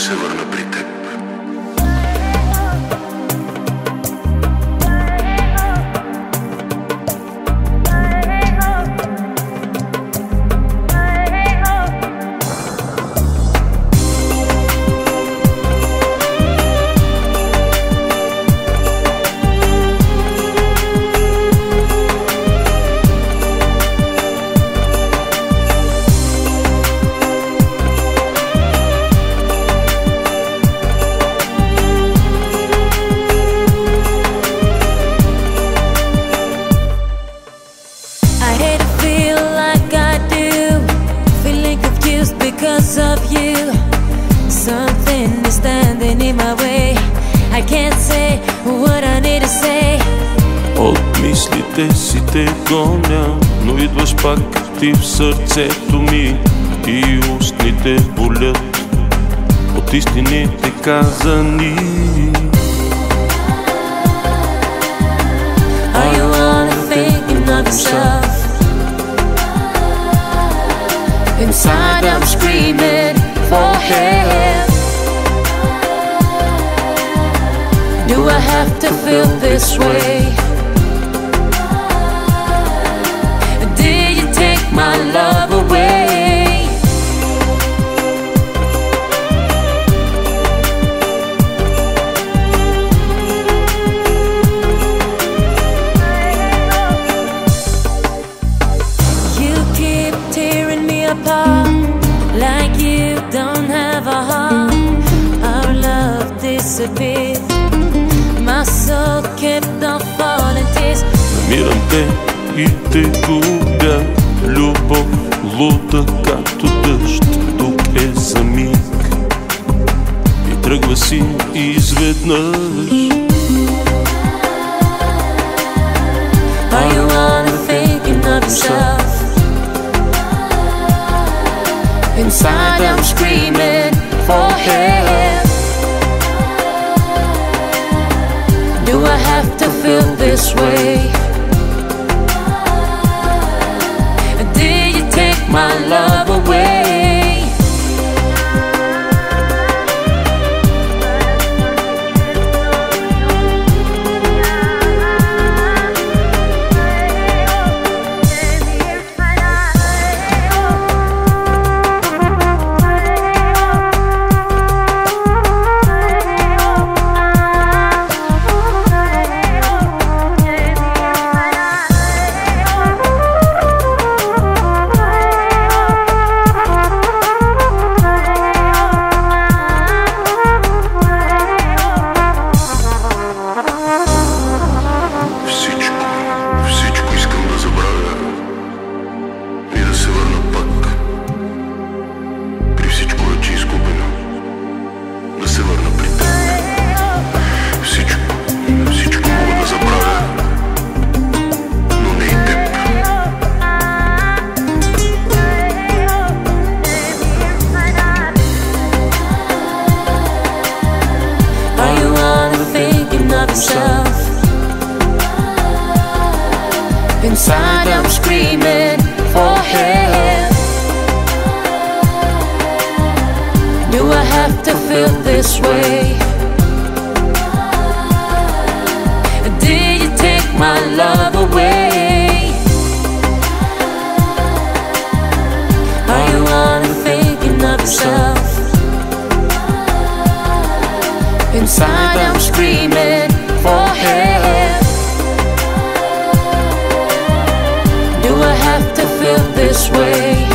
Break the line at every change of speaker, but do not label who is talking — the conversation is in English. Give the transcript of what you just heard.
се върна при теб.
Because of you, something is standing in my way. I can't say what I need to say.
От мислите си те гоня, но идваш пак ти в сърцето ми и устните болят от истините казани.
Are you only thinking of yourself? Inside I'm screaming for help. Do I have to feel this way? Did you take my love away? You keep tearing me apart, like you don't have a heart. Our love disappeared. My soul kept on falling tears.
Намирам те и те губя, любов луда както дъжд. Тук е за миг и тръгва си изведнъж.
Are you only thinking of yourself? Inside I'm screaming for help. Do I have to feel this way? Did you take my love away? Yourself. Inside I'm screaming for help. Do I have to feel this way? Did you take my love away? Are you only thinking of yourself? Inside I'm screaming for help. Do I have to feel this way?